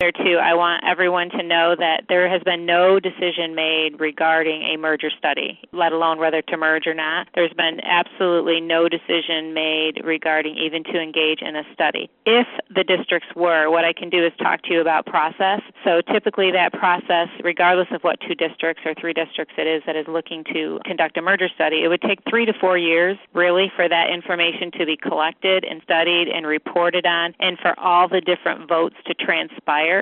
there, too, I want everyone to know that there has been no decision made regarding a merger study, let alone whether to merge or not. There's been absolutely no decision made regarding even to engage in a study. If the districts were, what I can do is talk to you about process. So typically that process, regardless of what 2 districts or 3 districts it is that is looking to conduct a merger study, it would take 3 to 4 years really for that information to be collected and studied and reported on, and for all the different votes to transpire